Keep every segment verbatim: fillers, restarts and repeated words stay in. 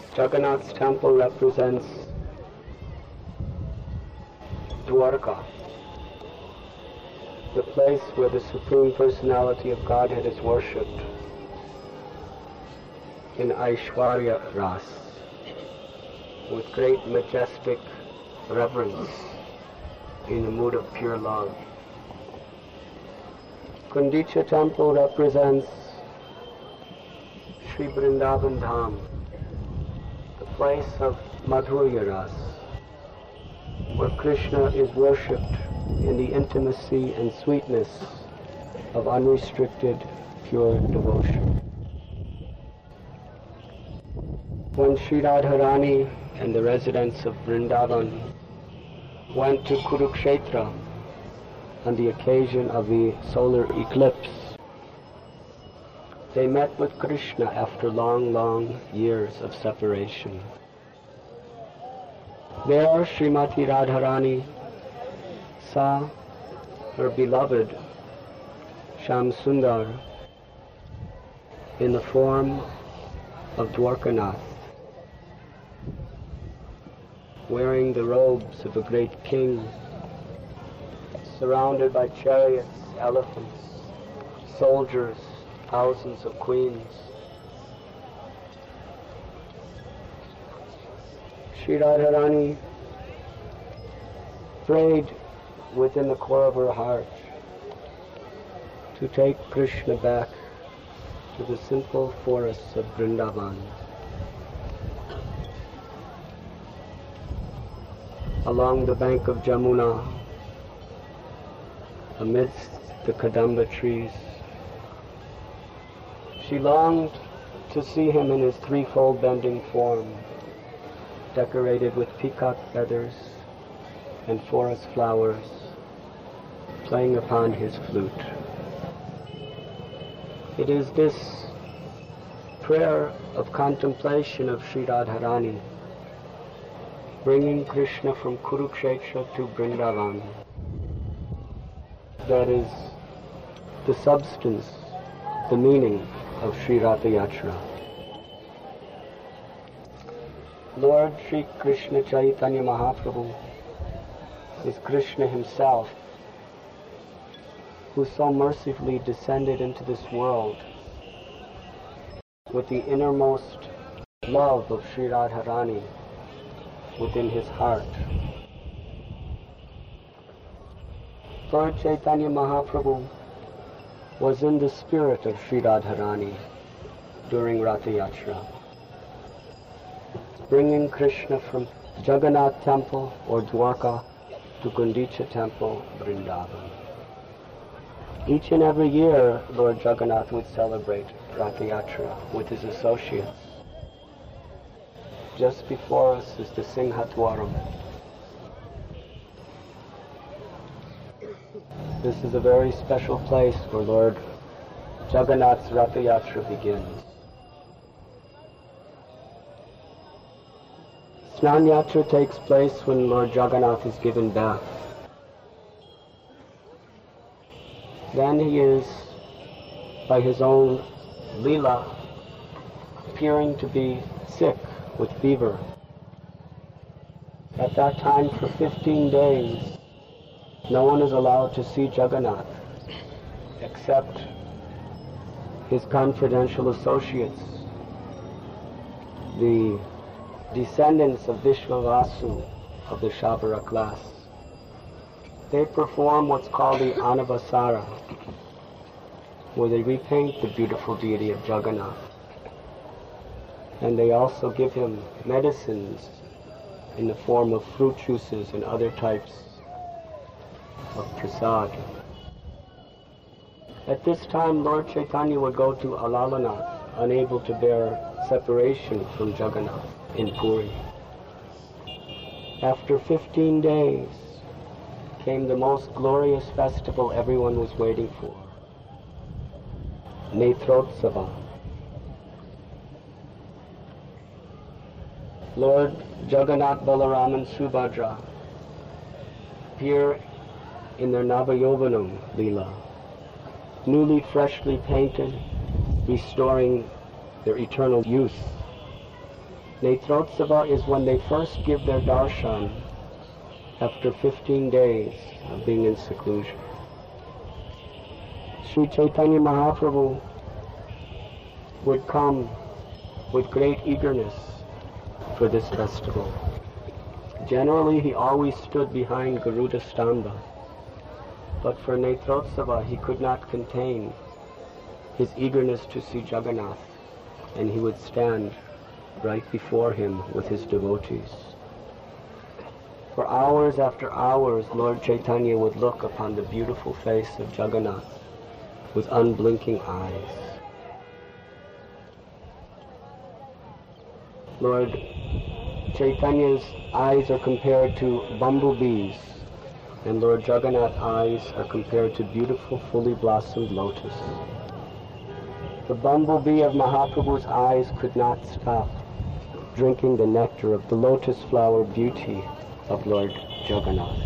Jagannath's temple represents Dwarka, the place where the Supreme Personality of Godhead is worshipped in Aishwarya Ras, with great majestic reverence in a mood of pure love. Gundicha temple represents Sri Vrindavan Dham, the place of Madhurya Ras, where Krishna is worshipped in the intimacy and sweetness of unrestricted, pure devotion. When Sri Radharani and the residents of Vrindavan went to Kurukshetra on the occasion of the solar eclipse, they met with Krishna after long, long years of separation. There Srimati Radharani saw her beloved Sham Sundar in the form of Dwarkanath, wearing the robes of a great king, surrounded by chariots, elephants, soldiers, thousands of queens. Sri Radharani prayed within the core of her heart to take Krishna back to the simple forests of Vrindavan. Along the bank of Jamuna, amidst the Kadamba trees, she longed to see him in his threefold bending form, decorated with peacock feathers and forest flowers, playing upon his flute. It is this prayer of contemplation of Sri Radharani, bringing Krishna from Kurukshetra to Vrindavan, that is the substance, the meaning of Sri Ratha Yatra. Lord Sri Krishna Chaitanya Mahaprabhu is Krishna himself, who so mercifully descended into this world with the innermost love of Sri Radharani within his heart. Lord Chaitanya Mahaprabhu was in the spirit of Sri Radharani during Ratha Yatra, bringing Krishna from Jagannath temple or Dwarka to Gundicha temple, Vrindavan. Each and every year, Lord Jagannath would celebrate Ratha Yatra with his associates. Just before us is the Singhatwaram. This is a very special place where Lord Jagannath's Ratha Yatra begins. Snan Yatra takes place when Lord Jagannath is given bath. Then he is, by his own Leela, appearing to be sick with fever. At that time, for fifteen days, no one is allowed to see Jagannath except his confidential associates, the descendants of Vishwavasu of the Shabara class. They perform what's called the Anavasara, where they repaint the beautiful deity of Jagannath. And they also give him medicines in the form of fruit juices and other types of prasad. At this time, Lord Chaitanya would go to Alalanath, unable to bear separation from Jagannath in Puri. After fifteen days came the most glorious festival everyone was waiting for, Netrotsava. Lord Jagannath, Balaram and Subhadra appear in their Navayovanam Leela, newly freshly painted, restoring their eternal youth. Netrotsava is when they first give their darshan after fifteen days of being in seclusion. Sri Chaitanya Mahaprabhu would come with great eagerness for this festival. Generally, he always stood behind Garuda Stamba, but for Netrotsava he could not contain his eagerness to see Jagannath, and he would stand right before him with his devotees. For hours after hours, Lord Chaitanya would look upon the beautiful face of Jagannath with unblinking eyes. Lord Chaitanya's eyes are compared to bumblebees, and Lord Jagannath's eyes are compared to beautiful, fully blossomed lotus. The bumblebee of Mahaprabhu's eyes could not stop drinking the nectar of the lotus flower beauty of Lord Jagannath.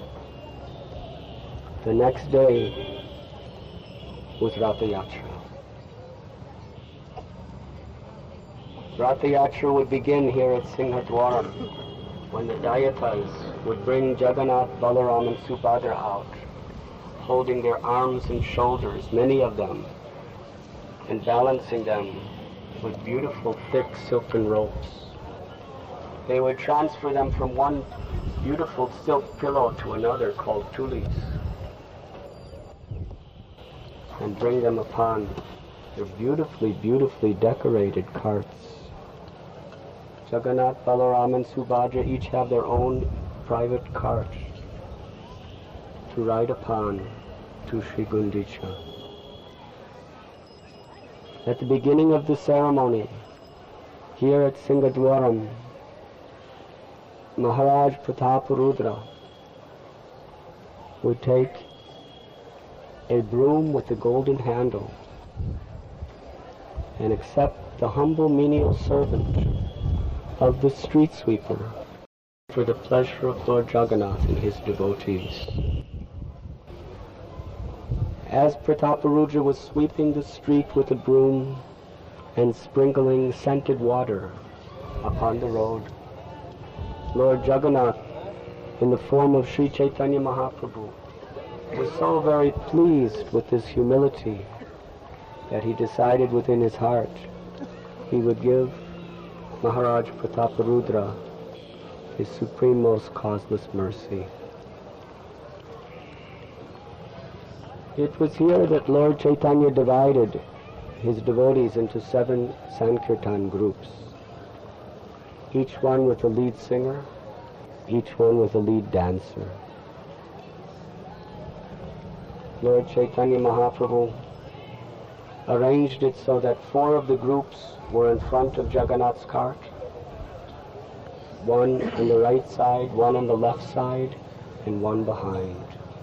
The next day was Ratha Yatra. Ratha Yatra would begin here at Singhadwaram, when the Dayatas would bring Jagannath, Balaram and Subhadra out, holding their arms and shoulders, many of them, and balancing them with beautiful thick silken ropes. They would transfer them from one beautiful silk pillow to another called tulis, and bring them upon their beautifully, beautifully decorated carts. Jagannath, Balaram and Subhadra each have their own private cart to ride upon to Sri Gundicha. At the beginning of the ceremony, here at Singhadwaram, Maharaj Prataparudra would take a broom with a golden handle and accept the humble menial servant of the street sweeper for the pleasure of Lord Jagannath and his devotees. As Prataparudra was sweeping the street with a broom and sprinkling scented water upon the road, Lord Jagannath, in the form of Sri Chaitanya Mahaprabhu, was so very pleased with his humility that he decided within his heart he would give Maharaj Prataparudra his supreme most causeless mercy. It was here that Lord Chaitanya divided his devotees into seven Sankirtan groups, each one with a lead singer, each one with a lead dancer. Lord Chaitanya Mahaprabhu arranged it so that four of the groups were in front of Jagannath's cart, one on the right side, one on the left side, and one behind.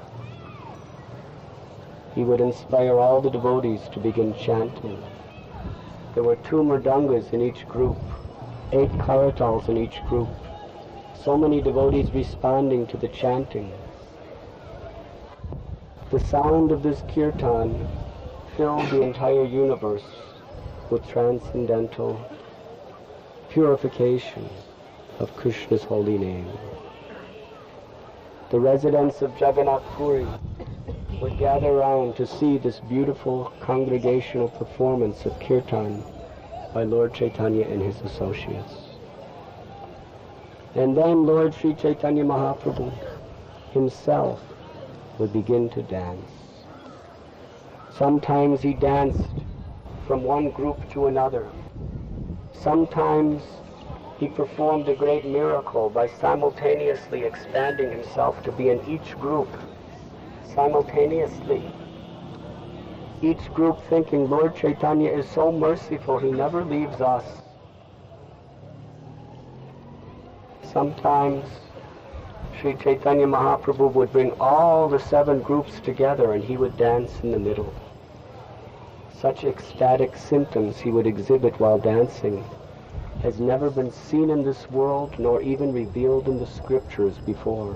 He would inspire all the devotees to begin chanting. There were two mridangas in each group, eight karatals in each group, so many devotees responding to the chanting. The sound of this kirtan filled the entire universe with transcendental purification of Krishna's holy name. The residents of Jagannath Puri would gather around to see this beautiful congregational performance of kirtan by Lord Chaitanya and his associates. And then Lord Sri Chaitanya Mahaprabhu himself would begin to dance. Sometimes he danced from one group to another. Sometimes he performed a great miracle by simultaneously expanding himself to be in each group simultaneously. Each group thinking, Lord Chaitanya is so merciful, he never leaves us. Sometimes Sri Chaitanya Mahaprabhu would bring all the seven groups together and he would dance in the middle. Such ecstatic symptoms he would exhibit while dancing has never been seen in this world nor even revealed in the scriptures before.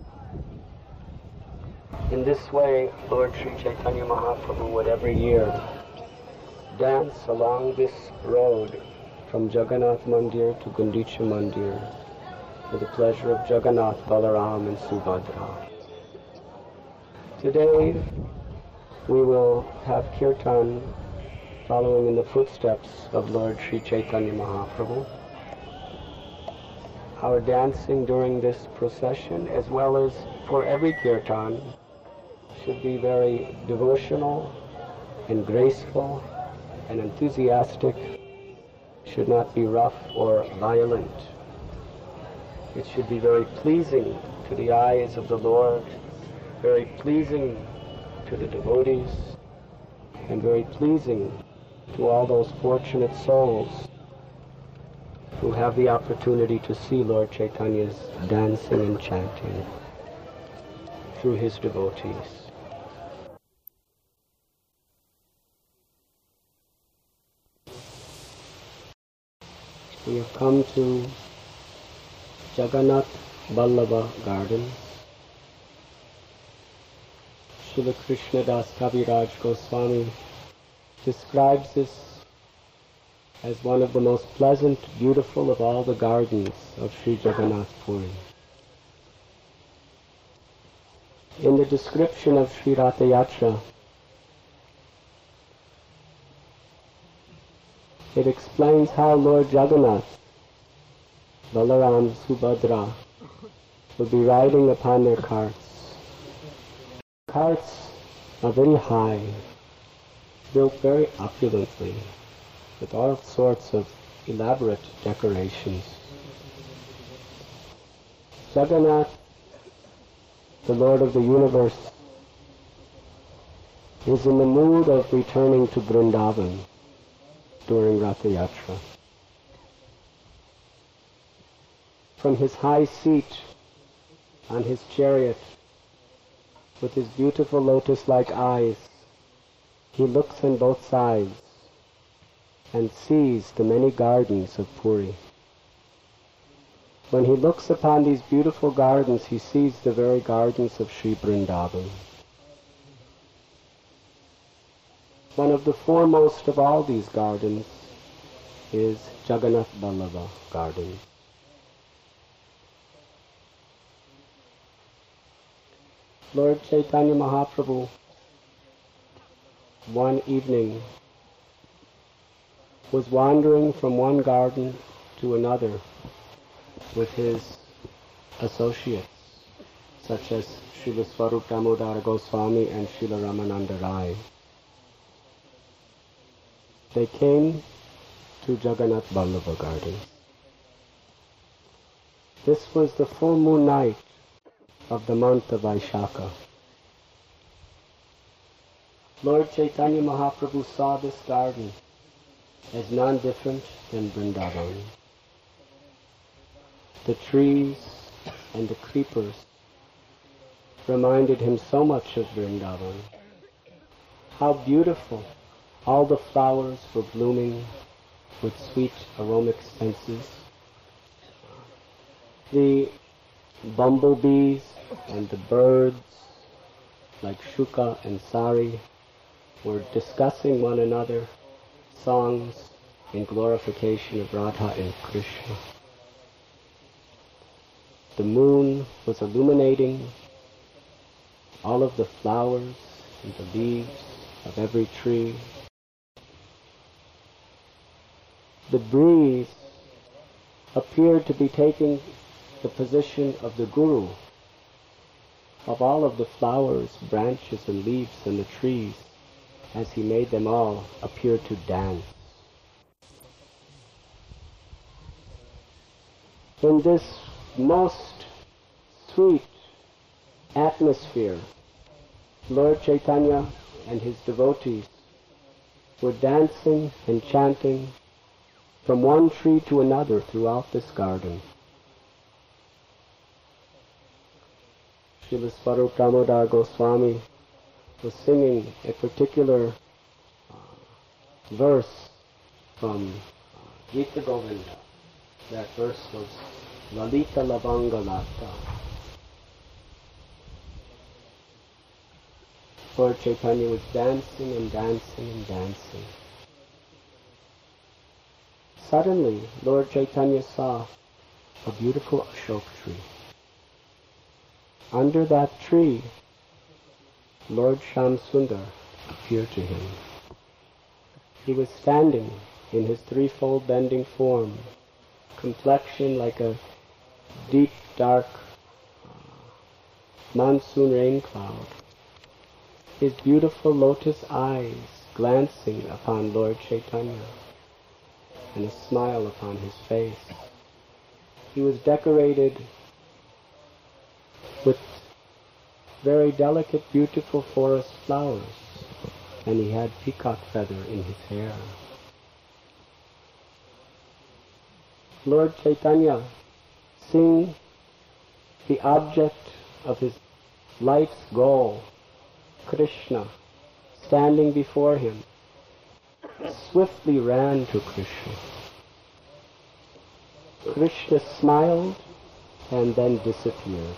In this way, Lord Sri Chaitanya Mahaprabhu would every year dance along this road from Jagannath Mandir to Gundicha Mandir for the pleasure of Jagannath, Balaram and Subhadra. Today we will have kirtan following in the footsteps of Lord Sri Chaitanya Mahaprabhu. Our dancing during this procession, as well as for every kirtan, should be very devotional and graceful and enthusiastic, should not be rough or violent. It should be very pleasing to the eyes of the Lord, very pleasing to the devotees, and very pleasing to all those fortunate souls who have the opportunity to see Lord Chaitanya's dancing and chanting through his devotees. We have come to Jagannath Vallabha Gardens. Srila Krishnadas Kaviraj Goswami describes this as one of the most pleasant, beautiful of all the gardens of Sri Jagannath Puri. In the description of Sri Ratha Yatra, it explains how Lord Jagannath, Balaram, Subhadra will be riding upon their carts. Carts are very high, built very opulently, with all sorts of elaborate decorations. Jagannath, the Lord of the universe, is in the mood of returning to Vrindavan during Ratha Yatra. From his high seat on his chariot, with his beautiful lotus-like eyes, he looks on both sides and sees the many gardens of Puri. When he looks upon these beautiful gardens, he sees the very gardens of Sri Vrindavan. One of the foremost of all these gardens is Jagannath Vallabha Garden. Lord Chaitanya Mahaprabhu, one evening, was wandering from one garden to another with his associates, such as Srila Swarup Damodara Goswami and Srila Ramananda Rai. They came to Jagannath Vallabha Garden. This was the full moon night of the month of Vaishakha. Lord Chaitanya Mahaprabhu saw this garden as none different than Vrindavan. The trees and the creepers reminded him so much of Vrindavan. How beautiful all the flowers were blooming with sweet aromatic senses. The bumblebees and the birds, like Shuka and Sari, were discussing one another songs in glorification of Radha and Krishna. The moon was illuminating all of the flowers and the leaves of every tree. The breeze appeared to be taking the position of the Guru of all of the flowers, branches and leaves and the trees, as he made them all appear to dance. In this most sweet atmosphere, Lord Chaitanya and his devotees were dancing and chanting from one tree to another throughout this garden. Srila Swarup Damodar Goswami was singing a particular uh, verse from uh, Gita Govinda. That verse was Lalita Lavanga Lata. Lord Chaitanya was dancing and dancing and dancing. Suddenly, Lord Chaitanya saw a beautiful Ashok tree. Under that tree, Lord Shamsundar appeared to him. He was standing in his threefold bending form, complexion like a deep, dark uh, monsoon rain cloud, his beautiful lotus eyes glancing upon Lord Chaitanya, and a smile upon his face. He was decorated with very delicate, beautiful forest flowers, and he had peacock feather in his hair. Lord Chaitanya, seeing the object of his life's goal, Krishna, standing before him, swiftly ran to Krishna. Krishna smiled and then disappeared.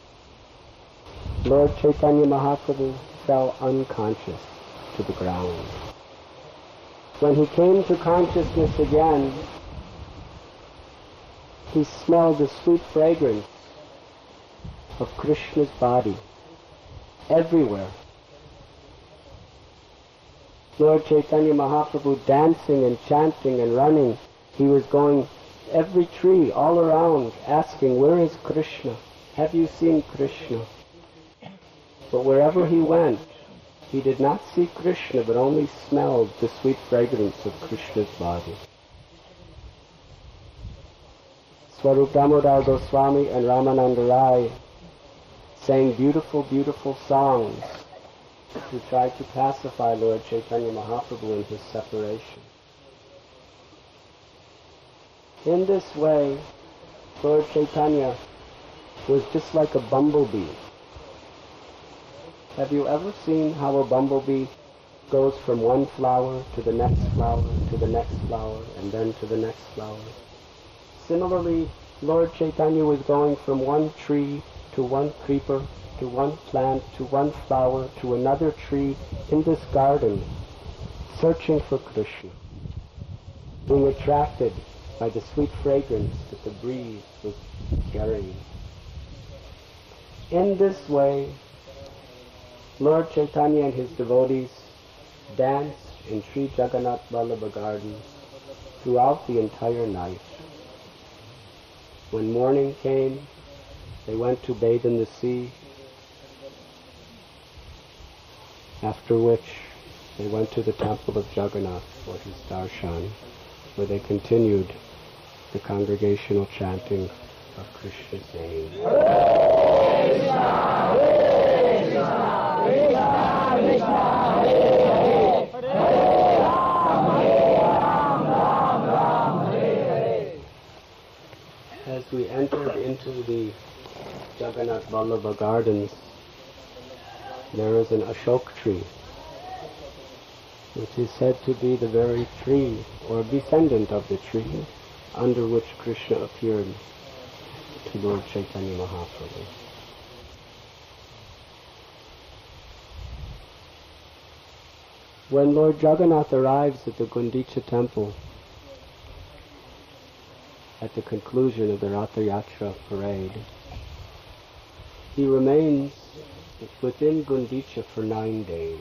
Lord Chaitanya Mahaprabhu fell unconscious to the ground. When he came to consciousness again, he smelled the sweet fragrance of Krishna's body everywhere. Lord Chaitanya Mahaprabhu dancing and chanting and running, he was going every tree all around asking, where is Krishna? Have you seen Krishna? But wherever he went, he did not see Krishna, but only smelled the sweet fragrance of Krishna's body. Swarup Damodar Goswami and Ramananda Rai sang beautiful, beautiful songs to try to pacify Lord Chaitanya Mahaprabhu in his separation. In this way, Lord Chaitanya was just like a bumblebee. Have you ever seen how a bumblebee goes from one flower to the next flower, to the next flower, and then to the next flower? Similarly, Lord Chaitanya was going from one tree to one creeper, to one plant, to one flower, to another tree in this garden, searching for Krishna, being attracted by the sweet fragrance that the breeze was carrying. In this way, Lord Chaitanya and his devotees danced in Sri Jagannath Vallabha Gardens throughout the entire night. When morning came, they went to bathe in the sea, after which they went to the temple of Jagannath for his darshan, where they continued the congregational chanting of Krishna's name. Hare Krishna, Hare Krishna, Krishna Krishna, Hare Hare, Hare Ram, Hare Ram, Ram Ram, Hare Hare. As we entered into the Jagannath Vallabha Gardens, there is an Ashok tree, which is said to be the very tree or descendant of the tree under which Krishna appeared to Lord Chaitanya Mahaprabhu. When Lord Jagannath arrives at the Gundicha temple at the conclusion of the Ratha Yatra parade, he remains within Gundicha for nine days.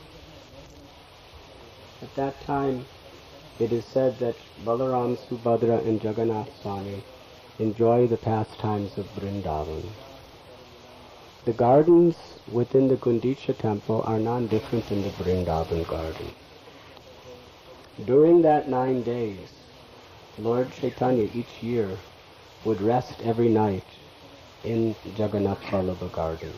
At that time, it is said that Balaram, Subhadra and Jagannath Swami enjoy the pastimes of Vrindavan. The gardens within the Gundicha temple are none different than the Vrindavan garden. During that nine days, Lord Chaitanya each year would rest every night in Jagannath Vallabha Gardens.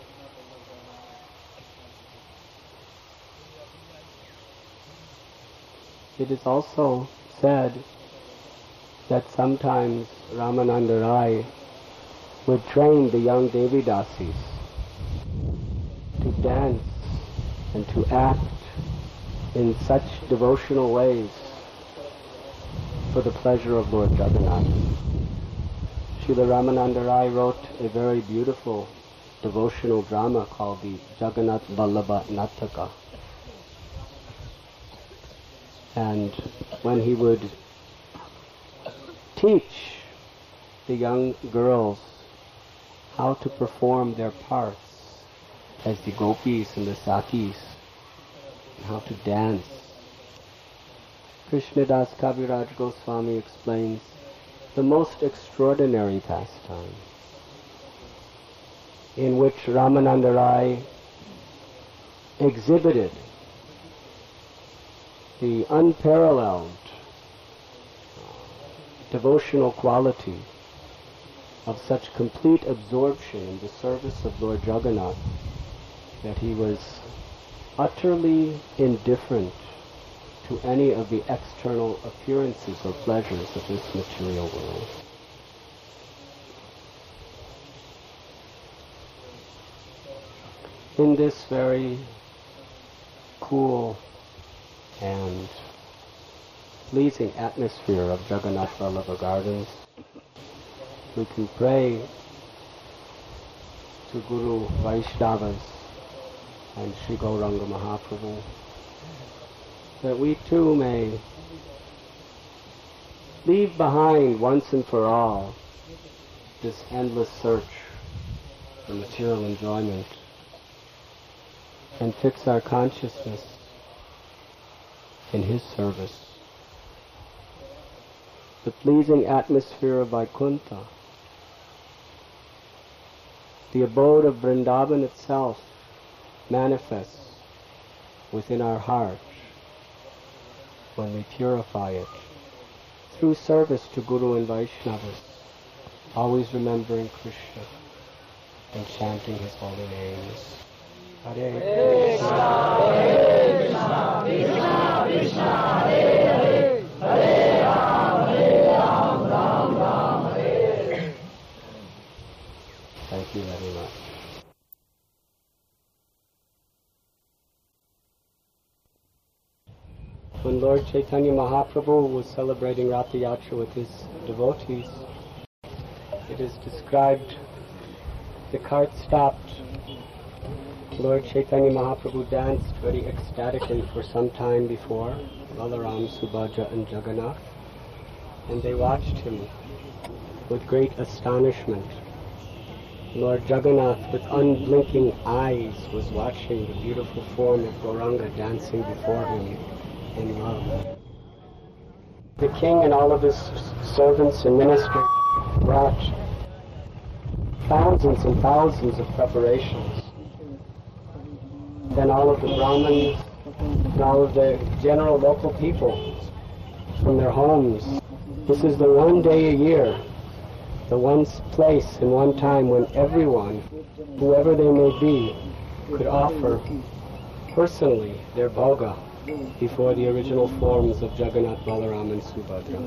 It is also said that sometimes Ramananda Rai would train the young Devidasis to dance and to act in such devotional ways for the pleasure of Lord Jagannath. Srila Ramananda Rai wrote a very beautiful devotional drama called the Jagannath Vallabha Nataka. And when he would teach the young girls how to perform their parts as the gopis and the sakis, and how to dance. Krishnadas Kaviraj Goswami explains the most extraordinary pastime in which Ramananda Rai exhibited the unparalleled devotional quality of such complete absorption in the service of Lord Jagannath that he was utterly indifferent to any of the external appearances or pleasures of this material world. In this very cool and pleasing atmosphere of Jagannath Vallabha Gardens, we can pray to Guru Vaishnavas and Sri Gauranga Mahaprabhu that we too may leave behind once and for all this endless search for material enjoyment and fix our consciousness in His service. The pleasing atmosphere of Vaikuntha, the abode of Vrindavan itself, manifests within our heart when we purify it through service to Guru and Vaishnavas, always remembering Krishna and chanting His holy names. Hare Krishna, Hare Krishna, Krishna Krishna, Hare Hare, Hare Ram, Hare Ram, Ram Ram, Hare Hare. Thank you very much. When Lord Chaitanya Mahaprabhu was celebrating Ratha Yatra with his devotees, it is described the cart stopped. Lord Chaitanya Mahaprabhu danced very ecstatically for some time before Balaram, Subhadra and Jagannath, and they watched him with great astonishment. Lord Jagannath, with unblinking eyes, was watching the beautiful form of Gauranga dancing before him in love. The king and all of his servants and ministers brought thousands and thousands of preparations. Then all of the Brahmins and all of the general local people from their homes. This is the one day a year, the one place and one time when everyone, whoever they may be, could offer personally their bhoga before the original forms of Jagannath, Balaram and Subhadra.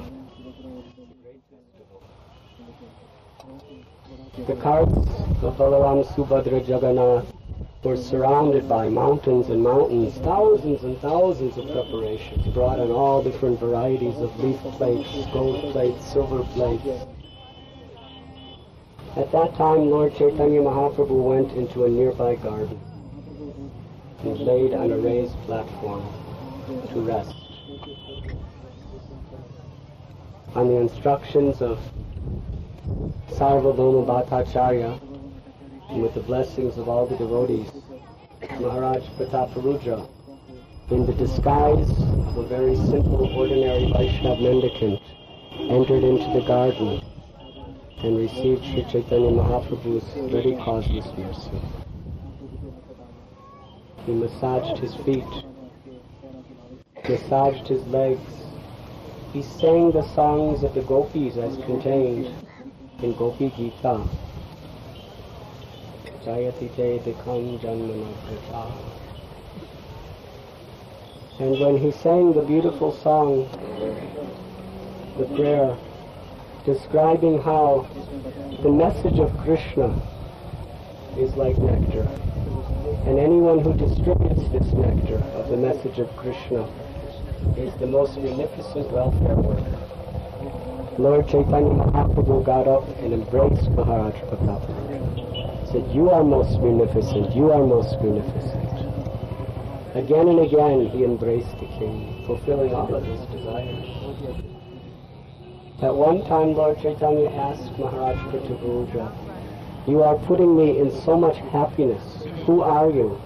The carts of Balaram, Subhadra, Jagannath were surrounded by mountains and mountains, thousands and thousands of preparations brought in all different varieties of leaf plates, gold plates, silver plates. At that time, Lord Chaitanya Mahaprabhu went into a nearby garden and laid on a raised platform to rest. On the instructions of Sarvabhauma Bhattacharya, and with the blessings of all the devotees, Maharaj Prataparudra, in the disguise of a very simple, ordinary Vaishnava mendicant, entered into the garden and received Sri Chaitanya Mahaprabhu's very causeless mercy. He massaged his feet, massaged his legs. He sang the songs of the gopis as contained in Gopi Gita. Jayati te dekam janmanakrita. And when he sang the beautiful song, the prayer, describing how the message of Krishna is like nectar, and anyone who distributes this nectar of the message of Krishna is the most munificent welfare worker. Lord Chaitanya Mahaprabhu got up and embraced Maharaj Prataparudra. Said, "You are most munificent, you are most munificent." Again and again he embraced the king, fulfilling all of his desires. At one time, Lord Chaitanya asked Maharaj Prataparuja, "You are putting me in so much happiness. Who are you?"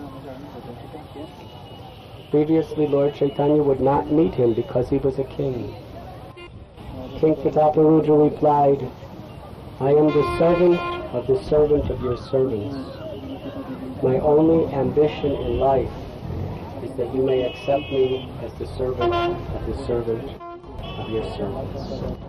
Previously, Lord Chaitanya would not meet him because he was a king. King Prataparuja replied, "I am the servant of the servant of your servants. My only ambition in life is that you may accept me as the servant of the servant of your servants."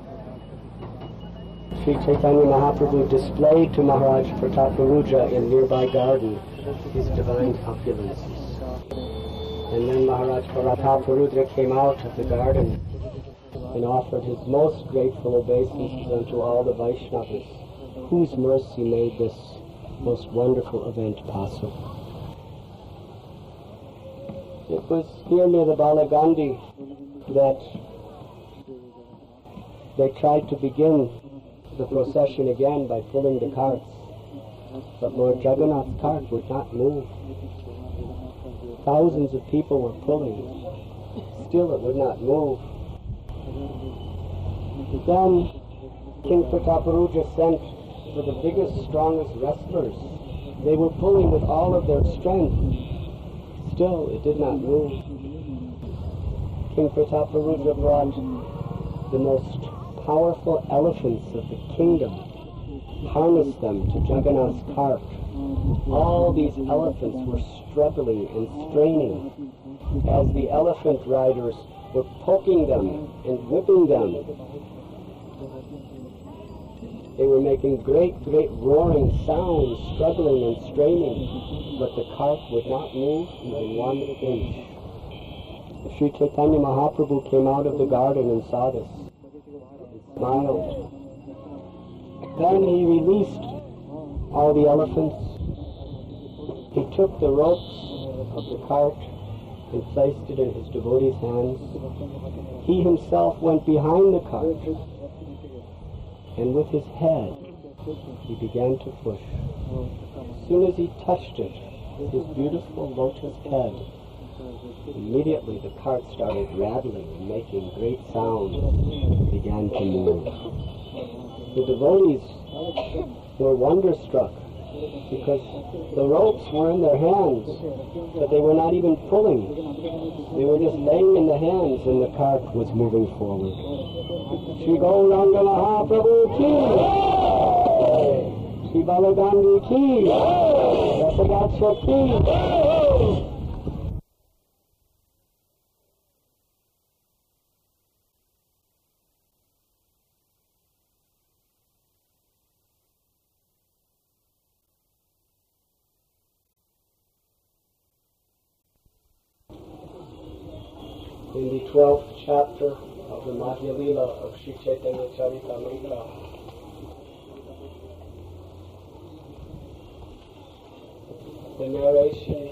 Sri Chaitanya Mahaprabhu displayed to Maharaj Prataparuja in nearby garden his divine opulences. And then Maharaj Prataparuja came out of the garden and offered his most grateful obeisances unto all the Vaishnavas, whose mercy made this most wonderful event possible. It was here near the Balagandhi that they tried to begin the procession again by pulling the carts, but Lord Jagannath's cart would not move. Thousands of people were pulling, still it would not move. Then King Prataparuja sent for the biggest, strongest wrestlers. They were pulling with all of their strength. Still, it did not move. King Prataparuja brought the most powerful elephants of the kingdom, harnessed them to Jagannath's cart. All these elephants were struggling and straining as the elephant riders were poking them and whipping them. They were making great, great roaring sounds, struggling and straining, but the cart would not move even one inch. Sri Chaitanya Mahaprabhu came out of the garden and saw this, and smiled. Then he released all the elephants. He took the ropes of the cart and placed it in his devotee's hands. He himself went behind the cart, and with his head he began to push. As soon as he touched it, his beautiful lotus head, immediately the cart started rattling and making great sounds and began to move. The devotees were wonderstruck because the ropes were in their hands, but they were not even pulling. They were just laying in the hands, and the cart was moving forward. Shri Gauranga Mahaprabhu ki, Shri Balagandhi ki, Rasagacha ki. In the twelfth chapter of the Madhya Lila of Sri Chaitanya Charitamrita, the narration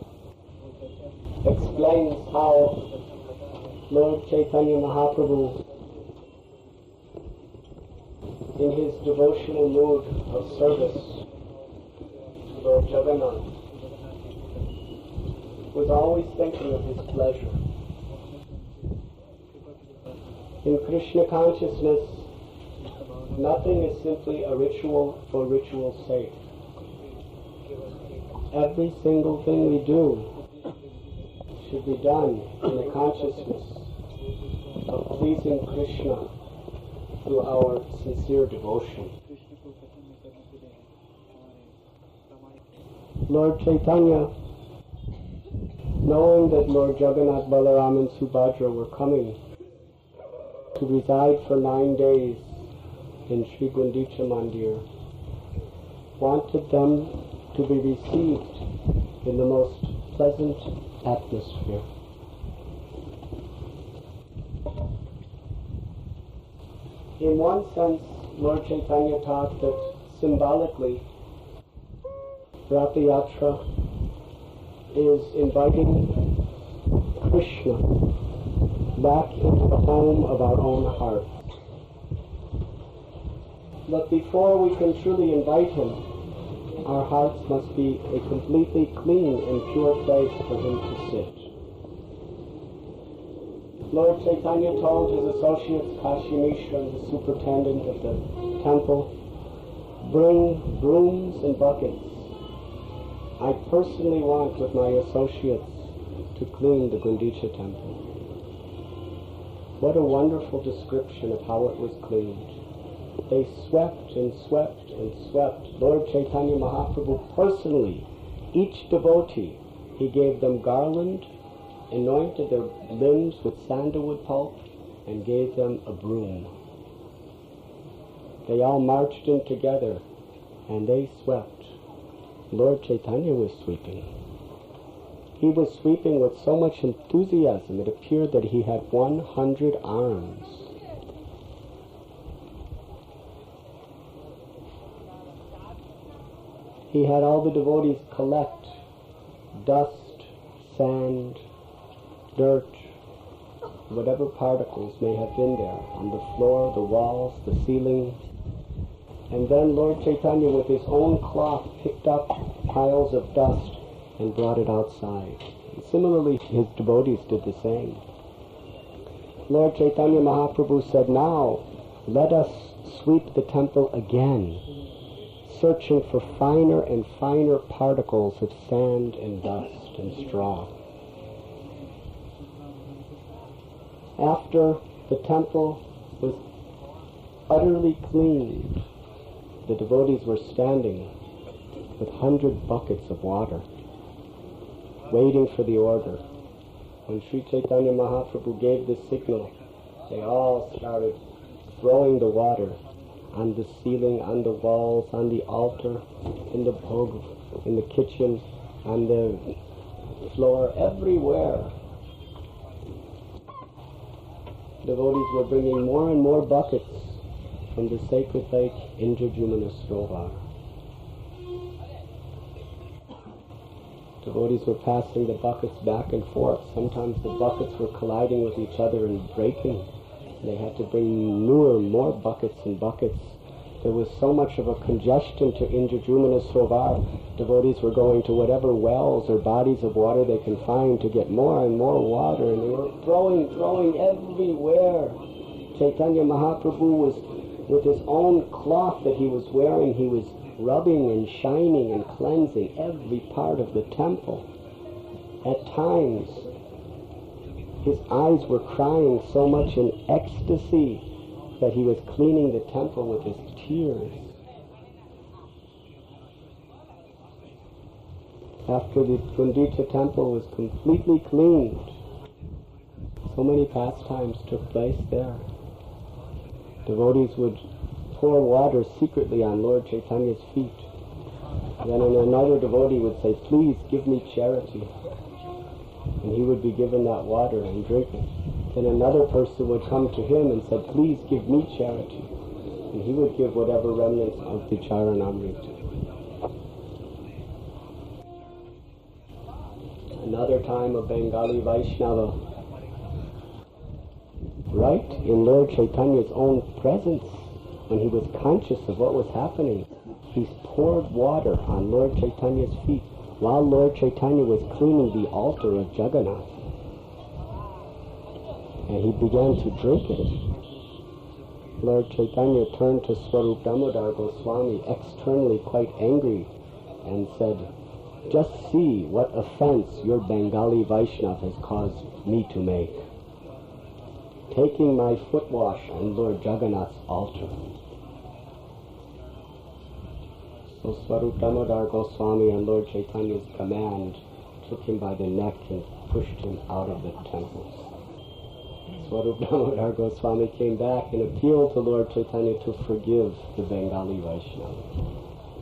explains how Lord Chaitanya Mahaprabhu, in his devotional mood of service to Lord Jagannath, was always thinking of his pleasure. In Krishna consciousness, nothing is simply a ritual for ritual's sake. Every single thing we do should be done in a consciousness of pleasing Krishna through our sincere devotion. Lord Chaitanya, knowing that Lord Jagannath, Balaram and Subhadra were coming to reside for nine days in Sri Gundicha Mandir, wanted them to be received in the most pleasant atmosphere. In one sense, Lord Chaitanya taught that symbolically, Ratha Yatra is inviting Krishna back into the home of our own heart. But before we can truly invite him, our hearts must be a completely clean and pure place for him to sit. Lord Chaitanya told his associates, Kashi Mishra, the superintendent of the temple, bring brooms and buckets. I personally want, with my associates, to clean the Gundicha temple. What a wonderful description of how it was cleaned. They swept and swept and swept. Lord Chaitanya Mahaprabhu personally, each devotee, he gave them garland, anointed their limbs with sandalwood pulp, and gave them a broom. They all marched in together, and they swept. Lord Chaitanya was sweeping. He was sweeping with so much enthusiasm, it appeared that he had one hundred arms. He had all the devotees collect dust, sand, dirt, whatever particles may have been there on the floor, the walls, the ceiling. And then Lord Chaitanya with his own cloth picked up piles of dust and brought it outside. And similarly, his devotees did the same. Lord Chaitanya Mahaprabhu said, now let us sweep the temple again, searching for finer and finer particles of sand and dust and straw. After the temple was utterly cleaned, the devotees were standing with hundred buckets of water, waiting for the order. When Sri Chaitanya Mahaprabhu gave the signal, they all started throwing the water on the ceiling, on the walls, on the altar, in the bhog, in the kitchen, on the floor, everywhere. Devotees were bringing more and more buckets from the sacred lake Indrajumna Sarovar. Devotees were passing the buckets back and forth. Sometimes the buckets were colliding with each other and breaking. They had to bring newer, more buckets and buckets. There was so much of a congestion to Indrajumna Sarovar. Devotees were going to whatever wells or bodies of water they can find to get more and more water, and they were throwing, throwing everywhere. Chaitanya Mahaprabhu was, with his own cloth that he was wearing, he was rubbing and shining and cleansing every part of the temple. At times, his eyes were crying so much in ecstasy that he was cleaning the temple with his tears. After the Gundicha temple was completely cleaned, so many pastimes took place there. Devotees would pour water secretly on Lord Chaitanya's feet. Then another devotee would say, please give me charity. And he would be given that water and drink it. Then another person would come to him and said, please give me charity. And he would give whatever remnants of the Charanamrita. Another time a Bengali Vaishnava, right in Lord Chaitanya's own presence, when he was conscious of what was happening, he poured water on Lord Chaitanya's feet while Lord Chaitanya was cleaning the altar of Jagannath. And he began to drink it. Lord Chaitanya turned to Swarup Damodar Goswami, externally quite angry, and said, just see what offense your Bengali Vaishnava has caused me to make, taking my foot wash on Lord Jagannath's altar. So Swarup Damodar Goswami, on Lord Chaitanya's command, took him by the neck and pushed him out of the temple. Swarup Damodar Goswami came back and appealed to Lord Chaitanya to forgive the Bengali Vaishnava.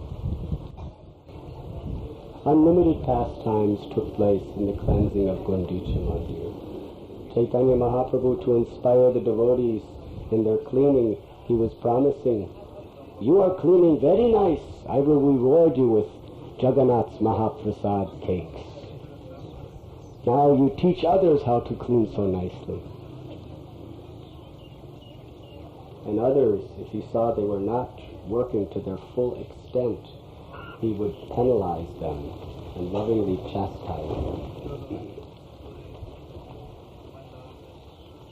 Unlimited pastimes took place in the cleansing of Gundicha Mandir. Chaitanya Mahaprabhu, to inspire the devotees in their cleaning, he was promising, you are cleaning very nice. I will reward you with Jagannath's Mahaprasad cakes. Now you teach others how to clean so nicely. And others, if he saw they were not working to their full extent, he would penalize them and lovingly chastise them.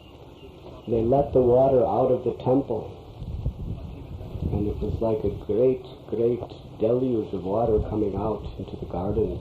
they let the water out of the temple, and it was like a great, great deluge of water coming out into the gardens.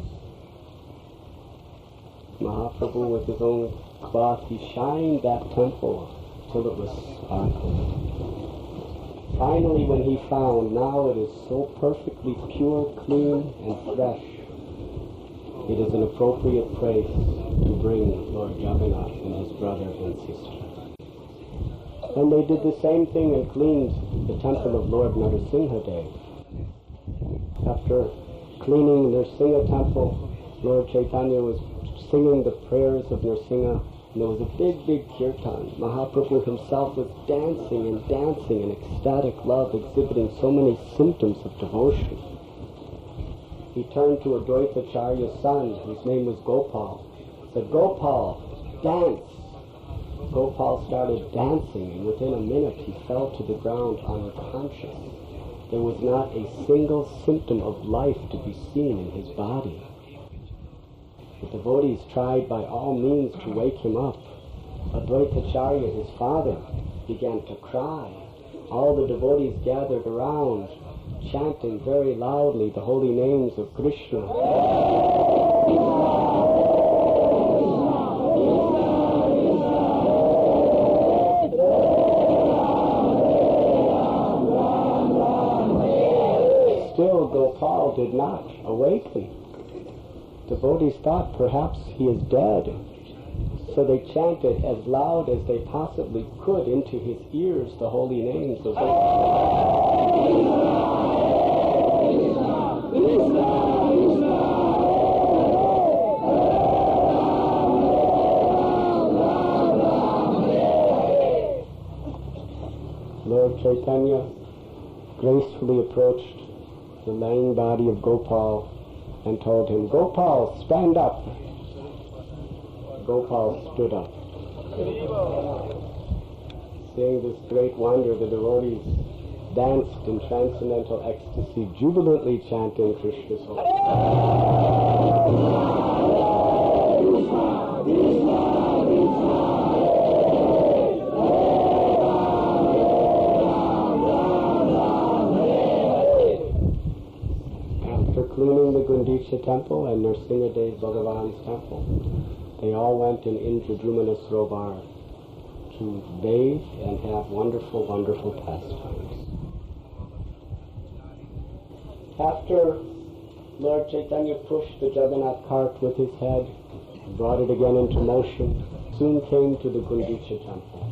Mahaprabhu, with his own cloth, he shined that temple till it was sparkling. Finally, when he found now it is so perfectly pure, clean, and fresh, it is an appropriate place to bring Lord Jagannath and his brother and sister. And they did the same thing and cleaned the temple of Lord Narasimha Dev. After cleaning Narasimha temple, Lord Chaitanya was singing the prayers of Narasimha, and there was a big, big kirtan. Mahaprabhu himself was dancing and dancing in ecstatic love, exhibiting so many symptoms of devotion. He turned to Advaitacharya's son, whose name was Gopal, said, "Gopal, dance." Gopal started dancing, and within a minute he fell to the ground unconscious. There was not a single symptom of life to be seen in his body. The devotees tried by all means to wake him up. Advaitacharya, his father, began to cry. All the devotees gathered around, chanting very loudly the holy names of Krishna. Still, Gopal did not awaken. Devotees thought perhaps he is dead. So they chanted as loud as they possibly could into his ears the holy names of Lord Chaitanya gracefully approached the lying body of Gopal and told him, "Gopal, stand up." Gopal stood up. Seeing this great wonder, the devotees danced in transcendental ecstasy, jubilantly chanting Krishna's holy cleaning the Gundicha temple and Nrsimhadev Bhagavan's temple, they all went in Indradrumana Sarovar to bathe and have wonderful, wonderful pastimes. After Lord Chaitanya pushed the Jagannath cart with his head, brought it again into motion, soon came to the Gundicha temple.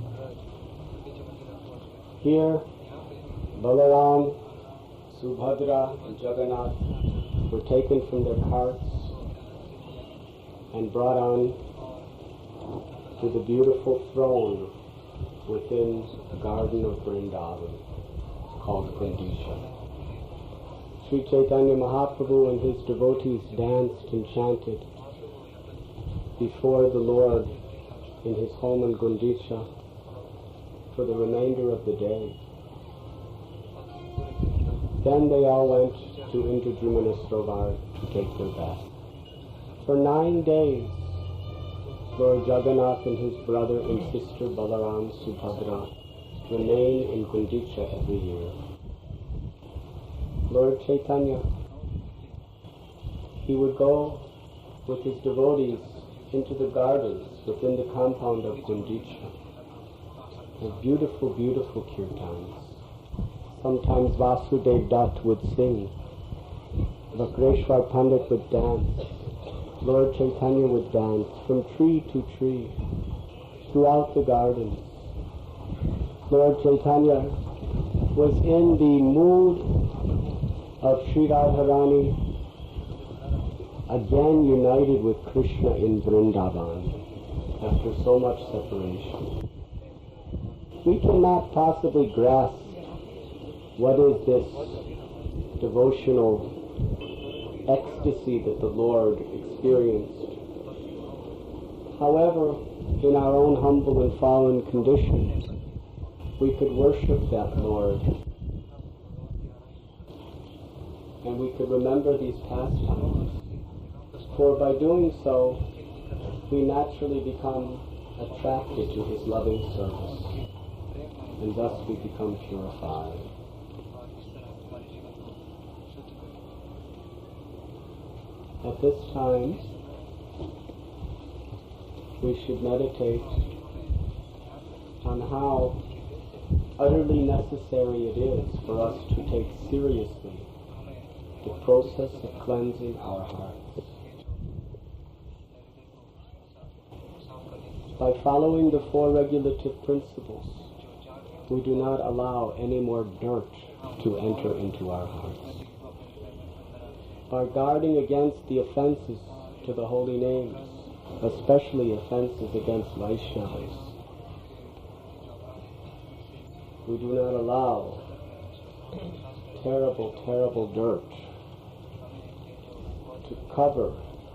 Here, Balaram, Subhadra, and Jagannath were taken from their carts and brought on to the beautiful throne within the garden of Vrindavan, called Gundicha. Sri Chaitanya Mahaprabhu and his devotees danced and chanted before the Lord in his home in Gundicha for the remainder of the day. Then they all went to Indradrumana Sarovar to take their bath. For nine days, Lord Jagannath and his brother and sister Balaram Subhadra remain in Gundicha every year. Lord Chaitanya, he would go with his devotees into the gardens within the compound of Gundicha. The beautiful, beautiful kirtans. Sometimes Vasudev Dutt would sing. Vakreshwar Pandit would dance. Lord Chaitanya would dance from tree to tree throughout the gardens. Lord Chaitanya was in the mood of Sri Radharani, again united with Krishna in Vrindavan after so much separation. We cannot possibly grasp what is this devotional ecstasy that the Lord experienced. However, in our own humble and fallen condition, we could worship that Lord, and we could remember these pastimes. For by doing so, we naturally become attracted to his loving service, and thus we become purified. At this time, we should meditate on how utterly necessary it is for us to take seriously the process of cleansing our hearts. By following the four regulative principles, we do not allow any more dirt to enter into our hearts. By guarding against the offenses to the holy names, especially offenses against Vaishnavas, we do not allow terrible, terrible dirt to cover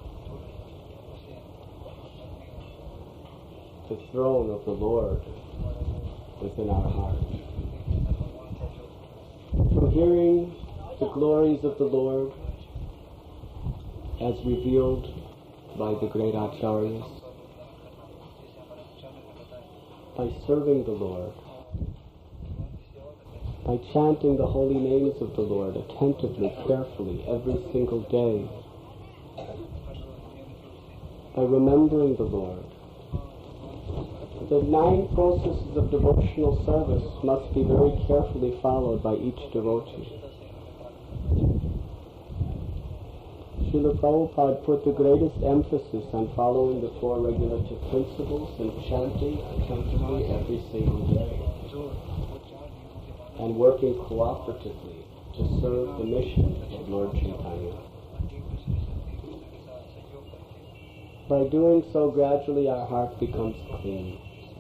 the throne of the Lord within our heart. From hearing the glories of the Lord as revealed by the great Acharyas, by serving the Lord, by chanting the holy names of the Lord attentively, carefully, every single day, by remembering the Lord. The nine processes of devotional service must be very carefully followed by each devotee. Srila Prabhupada put the greatest emphasis on following the four regulative principles and chanting attentively every single day, and working cooperatively to serve the mission of Lord Chaitanya. By doing so, gradually our heart becomes clean.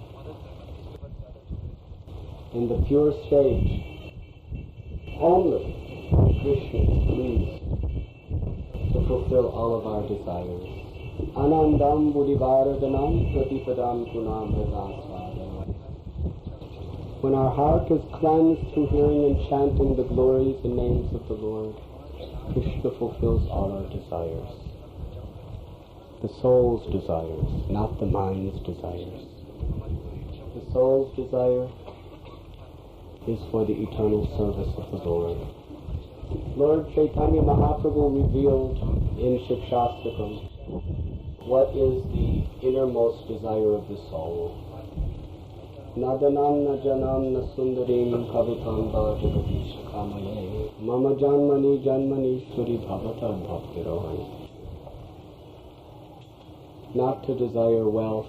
In the pure stage, only Krishna is pleased to fulfill all of our desires. Anandam buddhivardhanam pratipadam punam radasvadam. When our heart is cleansed through hearing and chanting the glories and names of the Lord, Krishna fulfills all our desires. The soul's desires, not the mind's desires. The soul's desire is for the eternal service of the Lord. Lord Chaitanya Mahaprabhu revealed in Shikshastakam what is the innermost desire of the soul. Nadanam na janam na sundarim kavitam bhajagati shakamaye mama janmani janmani suri bhavata bhaktirohani. Not to desire wealth,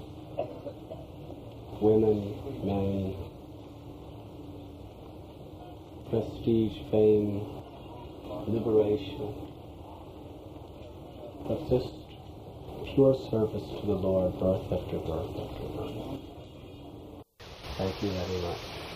women, men, prestige, fame, liberation, but just pure service to the Lord, birth after birth after birth. Thank you very much.